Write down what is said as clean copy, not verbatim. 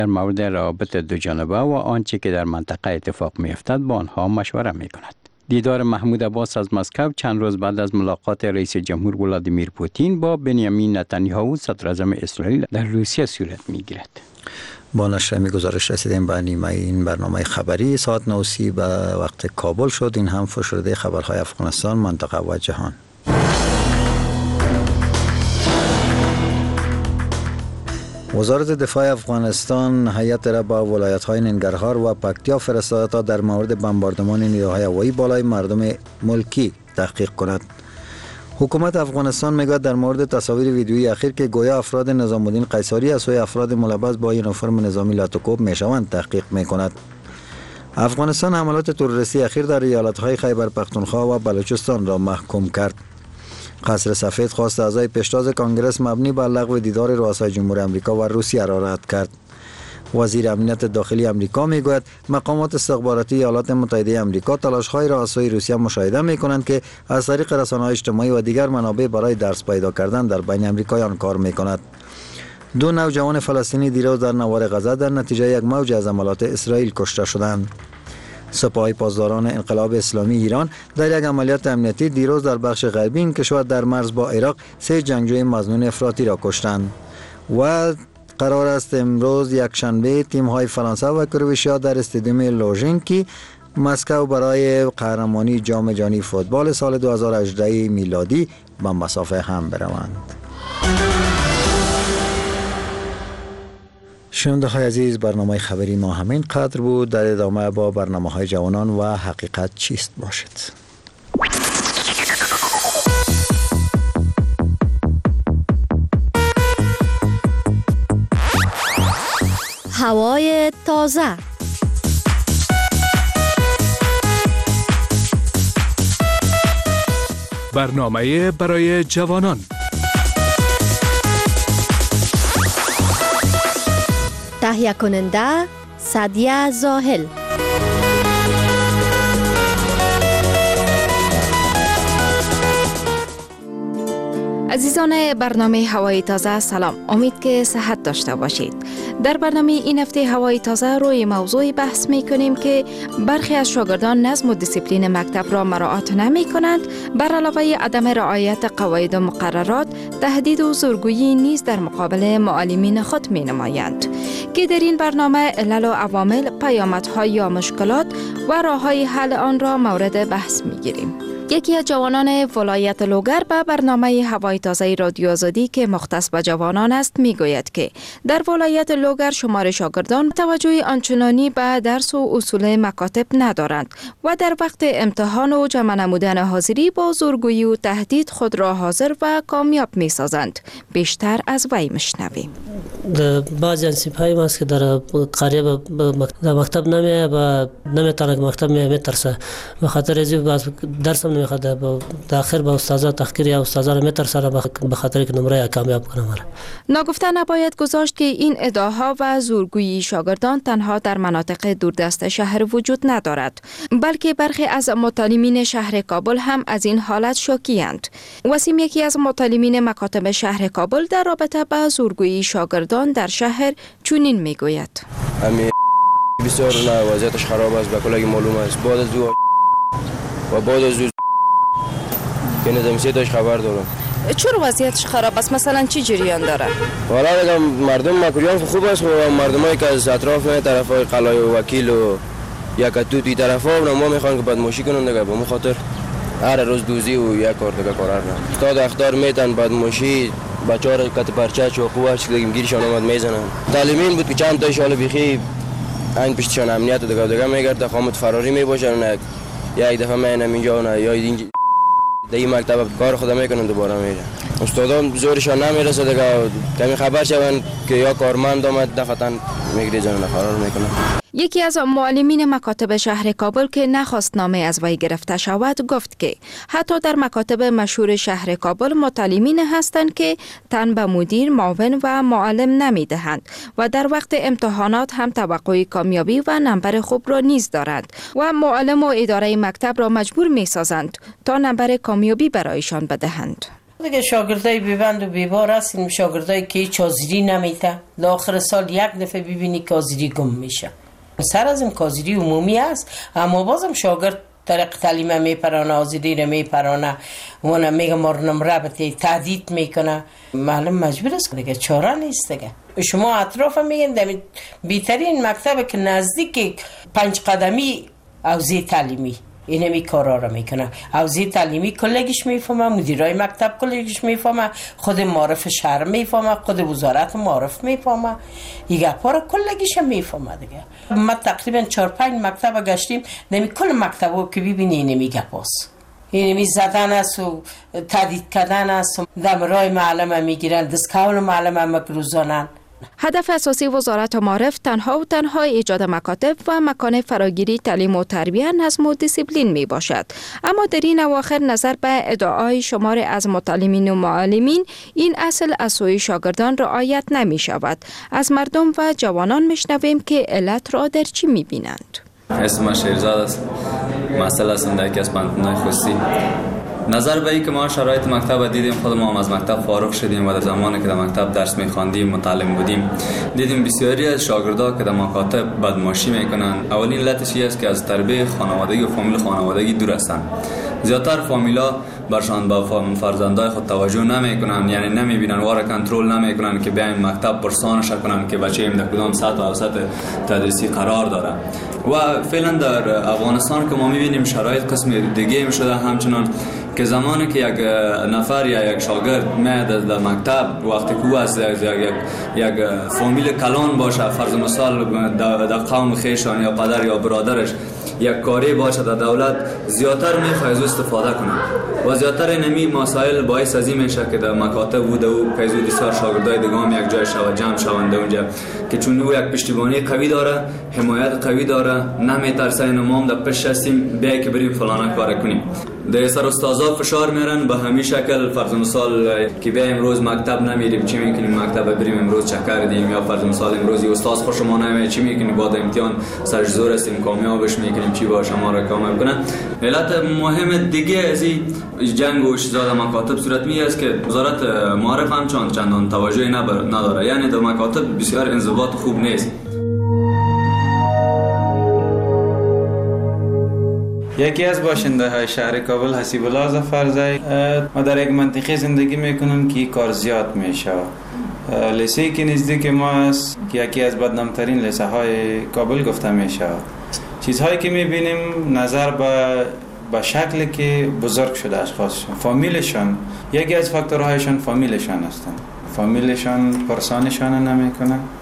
در مورد روابط دو جانبه و آنچه که در منطقه اتفاق می‌افتد با آنها مشوره می‌کند. دیدار محمود عباس از مسکو چند روز بعد از ملاقات رئیس جمهور ولادیمیر پوتین با بنیامین نتانیاهو صدر اعظم اسرائیل در روسیه صورت می‌گیرد. با نشر گزارش رسیدیم به نیمه این برنامه خبری ساعت 9:30 به وقت کابل شد. این هم فشرده خبرهای افغانستان، منطقه و جهان. وزارت دفاع افغانستان هیئت را به ولایت‌های ننگرهار و پکتیا فرستاده تا در مورد بمباردمان نیروهای هوایی بالای مردم ملکی تحقیق کند. حکومت افغانستان میگوید در مورد تصاویر ویدیویی اخیر که گویا افراد نظام الدین قیصری از سوی افراد ملبس با یونیفرم نظامی لاتوکوب میشوند تحقیق میکند. افغانستان حملات تروریستی اخیر در ایالت‌های خیبر پختونخوا و بلوچستان را محکوم کرد. قصر سفید خواست اعضای پیشتاز کانگرس مبنی بر لغو دیدار رؤسای جمهور آمریکا و روسیه را رد کرد. وزیر امنیت داخلی آمریکا میگوید مقامات استخباراتی ایالات متحده آمریکا تلاش‌های را از سوی روسیه مشاهده می‌کنند که از طریق رسانه‌های اجتماعی و دیگر منابع برای درس پیدا کردن در بین آمریکایان کار می‌کند. دو نوجوان فلسطینی دیروز در نوار غزه در نتیجه یک موج از حملات اسرائیل کشته شدند. سپاه پاسداران انقلاب اسلامی ایران در یک عملیات امنیتی دیروز در بخش غربی این کشور در مرز با عراق 3 جنگجوی مظنون افراطی را کشتند و قرار است امروز یک شنبه تیم‌های فرانسه و کرواتیا در استادیوم لوژینکی مسکو برای قهرمانی جام جهانی فوتبال سال 2018 میلادی به مسافه هم بروند. شنونده‌های عزیز، برنامه خبری ما همین قدر بود. در ادامه با برنامه‌های جوانان و حقیقت چیست باشید. هوای تازه، برنامه برای جوانان، تهیه کننده سعدیه زاهل. عزیزان برنامه هوای تازه، سلام. امید که صحت داشته باشید. در برنامه این هفته هوای تازه روی موضوعی بحث می کنیم که برخی از شاگردان نظم و دیسیپلین مکتب را مراعات نمی کنند. بر علاوه عدم رعایت قواعد و مقررات، تهدید و زورگویی نیز در مقابل معلمین خود می نمایند که در این برنامه علل و عوامل، پیامدها یا مشکلات و راه‌های حل آن را مورد بحث می گیریم. یکی از جوانان ولایت لوگر به برنامه هوای تازه رادیو آزادی که مختص به جوانان است میگوید که در ولایت لوگر شمار شاگردان توجه آنچنانی به درس و اصول مکاتب ندارند و در وقت امتحان و جمع نمودن حاضری با زورگویی و تهدید خود را حاضر و کامیاب می سازند. بیشتر از وی میشنویم. بعضی انسیپای ماست که در قریه به مکتب نمیه و نمیتونه که مکتب میترسه، به خاطر ازی درس هم نمیخواد، در آخر با استادا تحقیر یا استادا رو میترسه به خاطر که نمره کامیاب کنه. ناگفته نباید گذاشت که این ادعاها و زورگویی شاگردان تنها در مناطق دوردست شهر وجود ندارد، بلکه برخی از متعلمین شهر کابل هم از این حالت شاکی‌اند. وسیم، یکی از متعلمین مکاتب شهر کابل، در رابطه با زورگویی شاگردان در شهر چنین میگوید: بسیار وضعیتش خراب است، به کلی معلوم است. بعد از دو و بعد از که نظامی داشت خبر دارم. چرا وضعیتش خراب است؟ مثلا چی جریان داره؟ والا اگه مردم مکریان خوب است و مردمایی که از اطراف طرفای قلای وکیل و یک توتی طرفا ما میخوان که بدمعشی کنن دیگه، به خاطر هر روز دوزی و یک کار دیگه کار تا دختر میتن بدمعشی بچه‌ها را کت پرچه چوقوش دیگه گیرشان اومد میزنن. تعلیمین بود که چند تا شال بیخی این پشتشان امنیت دیگه میگرد خامت فراری میباشن، یک دفعه میانم اینجا نه یا اینجا در این مکتب کار خدا میکنن دوباره میره. استادان زورشان نمیرسه دیگه، کمی خبر شون که یا کارمند آمد دفتن میگریزن فرار میکنن. یکی از معلمین مکاتب شهر کابل که نخواست نامه از وی گرفته شود گفت که حتی در مکاتب مشهور شهر کابل متعلمین هستند که تن به مدیر، معاون و معلم نمیدهند و در وقت امتحانات هم توقع کامیابی و نمبر خوب را نیز دارند و معلم و اداره مکتب را مجبور می سازند تا نمبر کامیابی برایشان بدهند. دیگه شاگردای بیبند و بیبار هستیم، شاگردایی که هیچ حاضری نمیته، آخر سال یک دفعه ببینی که حاضری گم میشه. سر از این حاضری عمومی است، اما بازم شاگرد طریق تعلیم میپرانه، حاضری رو میپرانه، اون میگه مارنم رابطه تهدید میکنه، معلوم مجبور است دیگه، چاره نیست دیگه. شما اطراف میگن دمی بیترین مکتب که نزدیک 5 قدمی حوزه تعلیمی اینمی کارا رو میکنه. حوزه تعلیمی کلگیش میفهمه، مدیرای مکتب کلگیش میفهمه، خود معارف شهر میفهمه، خود وزارت معارف میفهمه، این گپا رو کلگیش میفهمه دیگه. ما تقریبا 4-5 مکتب گشتیم، نمی کل مکتبو که ببینی اینمی گپاست، اینمی زدن است و تهدید کردن است، دمرای معلم میگیرن، دستکول معلم مگروزانن. هدف اساسی وزارت معارف تنها ایجاد مکاتب و مکان فراگیری تعلیم و تربیت، نظم و دیسیپلین می باشد. اما در این اواخر نظر به ادعای شمار از متعلمین و معلمین این اصل از سوی شاگردان رعایت نمی شود. از مردم و جوانان میشنویم که علت را در چی می بینند. اسم شیرزاد است. مسئله است در یکی از پانتون‌های خصوصی. نظر به این که ما شرایط مکتب دیدیم، خود ما هم از مکتب فارغ شدیم و در زمانی که در مکتب درس می‌خواندیم متعلم بودیم، دیدیم بسیاری از شاگردان که در مکاتب بدمعاشی میکنن. اولین علتش است که از تربیت خانوادگی و فامیل خانوادگی دور هستند. زیادتر فامیلا برشان با فرزندای خود توجه نمیکنن، یعنی نمیبینن، واره کنترل نمیکنن که بیاین مکتب پرسانش کنن که بچه ایم در کدام سطح و اوسط تدریسی قرار داره. و فعلا در افغانستان که ما میبینیم شرایط قسم دیگه میشده، همچنان که زمانی که یک نفر یا یک شاگرد میاد در مکتب، وقتی که او از یک فامیل کلان باشه، فرض مثال در قوم خیشان یا پدر یا برادرش یک کاری باشه در دولت، زیادتر میخواد از استفاده کنه و زیادتر اینمی مسائل باعث از این میشه که در مکاتب بوده و پیزو بسیار شاگردای دیگه هم یک جای شو جمع شونده اونجا، که چون او یک پشتیبانی قوی داره، حمایت قوی داره، نمیترسه اینو ما هم در پشت هستیم بیای که بریم فلانه کار کنیم. در سر استادا فشار میارن به همین شکل، فرض مثال که بیایم امروز مکتب نمیریم، چی میکنیم مکتب بریم امروز چکر دیم، یا فرض مثال امروز استاد خوش ما نمیاد، چی میکنیم بعد امتحان سرش زور هستیم کامیابش میکنیم، چی باشه ما را کامیاب کنن. علت مهم دیگه از این جنگ و اشتزاد مکاتب صورت می است که وزارت معارف هم چندان توجهی نداره، یعنی در مکاتب بسیار انضباط خوب نیست. یکی از باشنده های شهر کابل حسیب الله ظفرزی، ما در یک منطقه زندگی میکنم که کار زیاد میشه. لیسه که نزدیک ما است که یکی از بدنامترین لیسه های کابل گفته میشه. چیزهایی که میبینیم نظر به شکلی که بزرگ شده اشخاصشان، فامیلشان، یکی از فاکتورهایشان فامیلشان هستند. فامیلشان پرسانشان نمیکنه